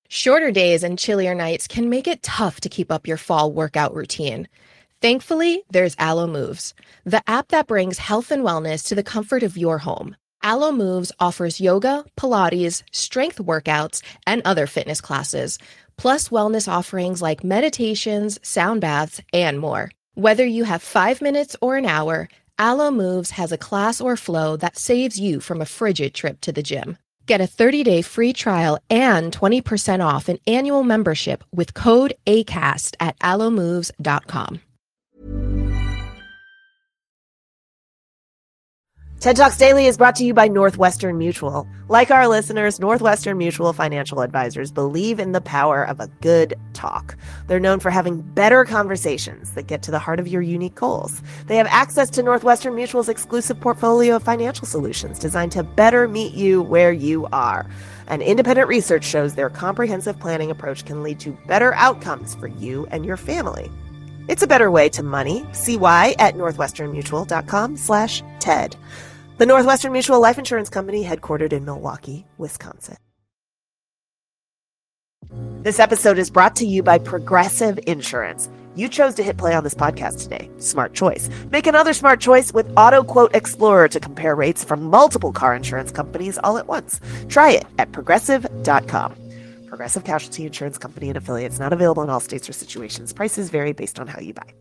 Shorter days and chillier nights can make it tough to keep up your fall workout routine. Thankfully, there's Allo Moves, the app that brings health and wellness to the comfort of your home. Allo Moves offers yoga, Pilates, strength workouts, and other fitness classes, plus wellness offerings like meditations, sound baths, and more. Whether you have 5 minutes or an hour, Allo Moves has a class or flow that saves you from a frigid trip to the gym. Get a 30-day free trial and 20% off an annual membership with code ACAST at allomoves.com. TED Talks Daily is brought to you by Northwestern Mutual. Like our listeners, Northwestern Mutual financial advisors believe in the power of a good talk. They're known for having better conversations that get to the heart of your unique goals. They have access to Northwestern Mutual's exclusive portfolio of financial solutions designed to better meet you where you are. And independent research shows their comprehensive planning approach can lead to better outcomes for you and your family. It's a better way to money. See why at northwesternmutual.com/TED. The Northwestern Mutual Life Insurance Company, headquartered in Milwaukee, Wisconsin. This episode is brought to you by Progressive Insurance. You chose to hit play on this podcast today. Smart choice. Make another smart choice with Auto Quote Explorer to compare rates from multiple car insurance companies all at once. Try it at progressive.com. Progressive Casualty Insurance Company and affiliates, not available in all states or situations. Prices vary based on how you buy.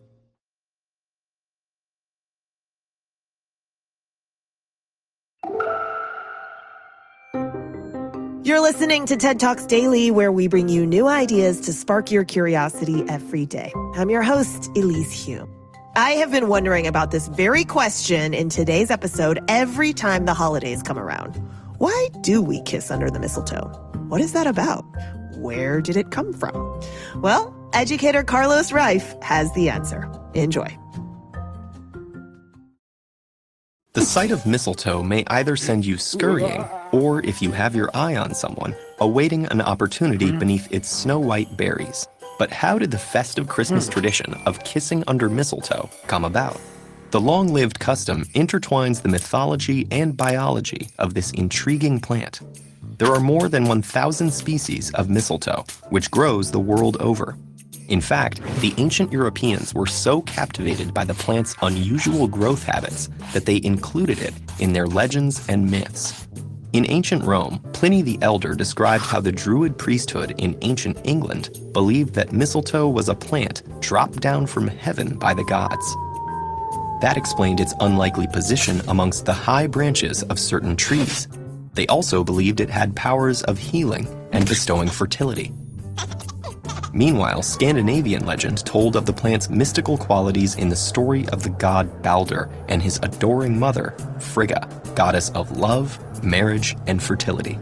You're listening to TED Talks Daily, where we bring you new ideas to spark your curiosity every day. I'm your host, Elise Hume. I have been wondering about this very question in today's episode every time the holidays come around. Why do we kiss under the mistletoe? What is that about? Where did it come from? Well, educator Carlos Reif has the answer. Enjoy. The sight of mistletoe may either send you scurrying, or if you have your eye on someone, awaiting an opportunity beneath its snow-white berries. But how did the festive Christmas tradition of kissing under mistletoe come about? The long-lived custom intertwines the mythology and biology of this intriguing plant. There are more than 1,000 species of mistletoe, which grows the world over. In fact, the ancient Europeans were so captivated by the plant's unusual growth habits that they included it in their legends and myths. In ancient Rome, Pliny the Elder described how the Druid priesthood in ancient England believed that mistletoe was a plant dropped down from heaven by the gods. That explained its unlikely position amongst the high branches of certain trees. They also believed it had powers of healing and bestowing fertility. Meanwhile, Scandinavian legend told of the plant's mystical qualities in the story of the god Balder and his adoring mother, Frigga, goddess of love, marriage, and fertility.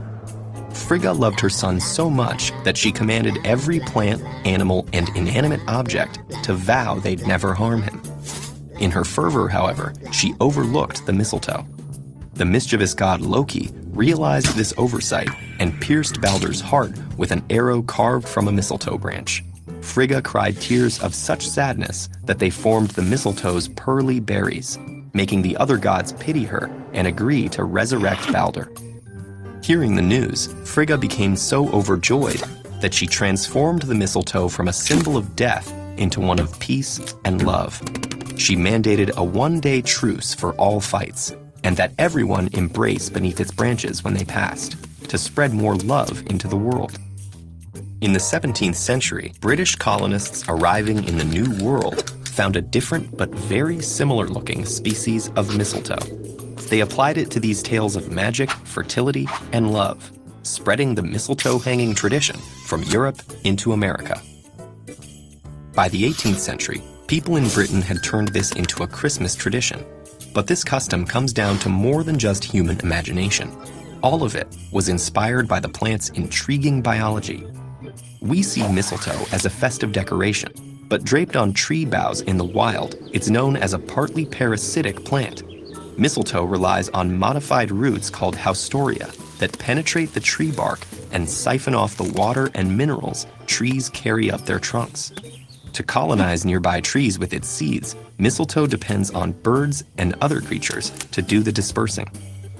Frigga loved her son so much that she commanded every plant, animal, and inanimate object to vow they'd never harm him. In her fervor, however, she overlooked the mistletoe. The mischievous god Loki realized this oversight and pierced Balder's heart with an arrow carved from a mistletoe branch. Frigga cried tears of such sadness that they formed the mistletoe's pearly berries, making the other gods pity her and agree to resurrect Balder. Hearing the news, Frigga became so overjoyed that she transformed the mistletoe from a symbol of death into one of peace and love. She mandated a one-day truce for all fights, and that everyone embrace beneath its branches when they passed, to spread more love into the world. In the 17th century, British colonists arriving in the New World found a different but very similar-looking species of mistletoe. They applied it to these tales of magic, fertility, and love, spreading the mistletoe-hanging tradition from Europe into America. By the 18th century, people in Britain had turned this into a Christmas tradition. But this custom comes down to more than just human imagination. All of it was inspired by the plant's intriguing biology. We see mistletoe as a festive decoration, but draped on tree boughs in the wild, it's known as a partly parasitic plant. Mistletoe relies on modified roots called haustoria that penetrate the tree bark and siphon off the water and minerals trees carry up their trunks. To colonize nearby trees with its seeds, mistletoe depends on birds and other creatures to do the dispersing.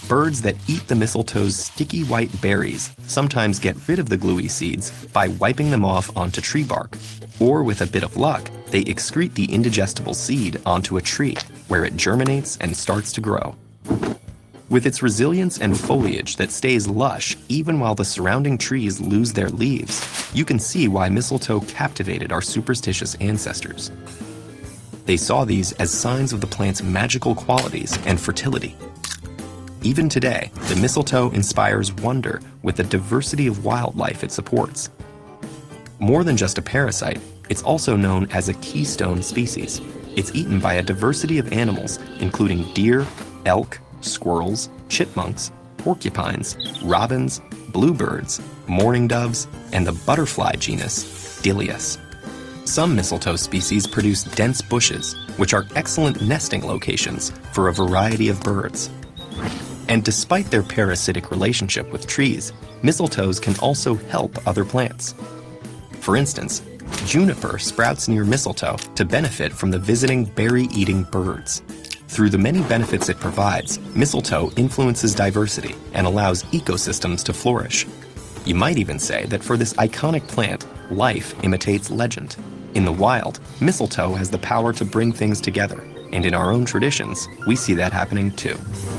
Birds that eat the mistletoe's sticky white berries sometimes get rid of the gluey seeds by wiping them off onto tree bark. Or with a bit of luck, they excrete the indigestible seed onto a tree, where it germinates and starts to grow. With its resilience and foliage that stays lush even while the surrounding trees lose their leaves, you can see why mistletoe captivated our superstitious ancestors. They saw these as signs of the plant's magical qualities and fertility. Even today, the mistletoe inspires wonder with the diversity of wildlife it supports. More than just a parasite, it's also known as a keystone species. It's eaten by a diversity of animals, including deer, elk, squirrels, chipmunks, porcupines, robins, bluebirds, mourning doves, and the butterfly genus Dilius. Some mistletoe species produce dense bushes, which are excellent nesting locations for a variety of birds. And despite their parasitic relationship with trees, mistletoes can also help other plants. For instance, juniper sprouts near mistletoe to benefit from the visiting berry-eating birds. Through the many benefits it provides, mistletoe influences diversity and allows ecosystems to flourish. You might even say that for this iconic plant, life imitates legend. In the wild, mistletoe has the power to bring things together, and in our own traditions, we see that happening too.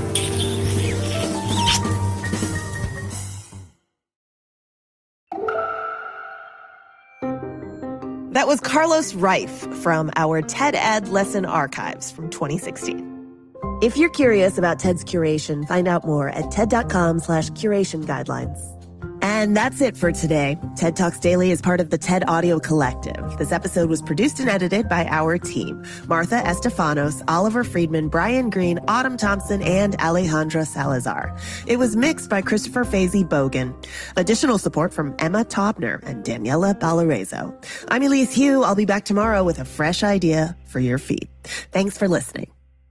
That was Carlos Reif from our TED Ed Lesson Archives from 2016. If you're curious about TED's curation, find out more at TED.com/curation guidelines. And that's it for today. TED Talks Daily is part of the TED Audio Collective. This episode was produced and edited by our team: Martha Estefanos, Oliver Friedman, Brian Green, Autumn Thompson, and Alejandra Salazar. It was mixed by Christopher Fazy Bogan. Additional support from Emma Taubner and Daniela Balarezo. I'm Elise Hu. I'll be back tomorrow with a fresh idea for your feed. Thanks for listening.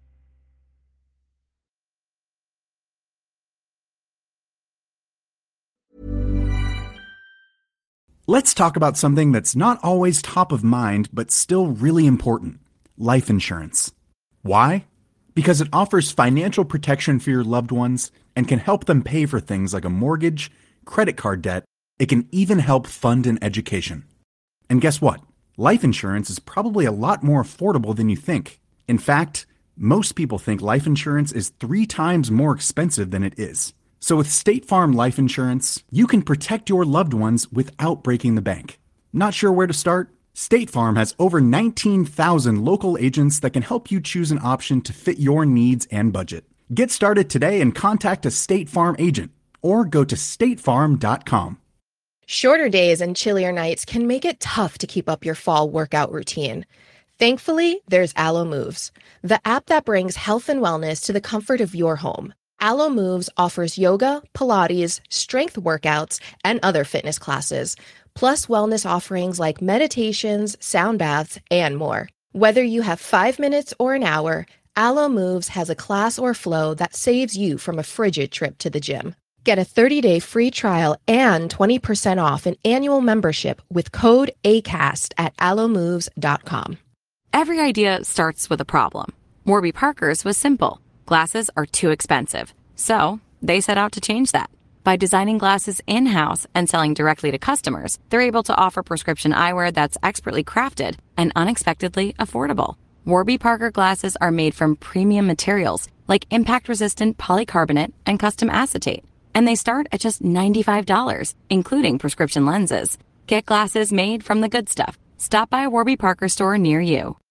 Let's talk about something that's not always top of mind, but still really important: life insurance. Why? Because it offers financial protection for your loved ones and can help them pay for things like a mortgage, credit card debt. It can even help fund an education. And guess what? Life insurance is probably a lot more affordable than you think. In fact, most people think life insurance is 3 times more expensive than it is. So with State Farm Life Insurance, you can protect your loved ones without breaking the bank. Not sure where to start? State Farm has over 19,000 local agents that can help you choose an option to fit your needs and budget. Get started today and contact a State Farm agent or go to statefarm.com. Shorter days and chillier nights can make it tough to keep up your fall workout routine. Thankfully, there's Alo Moves, the app that brings health and wellness to the comfort of your home. Alo Moves offers yoga, Pilates, strength workouts, and other fitness classes, plus wellness offerings like meditations, sound baths, and more. Whether you have 5 minutes or an hour, Alo Moves has a class or flow that saves you from a frigid trip to the gym. Get a 30-day free trial and 20% off an annual membership with code ACAST at alomoves.com. Every idea starts with a problem. Warby Parker's was simple. Glasses are too expensive. So they set out to change that. By designing glasses in-house and selling directly to customers, they're able to offer prescription eyewear that's expertly crafted and unexpectedly affordable. Warby Parker glasses are made from premium materials like impact-resistant polycarbonate and custom acetate. And they start at just $95, including prescription lenses. Get glasses made from the good stuff. Stop by a Warby Parker store near you.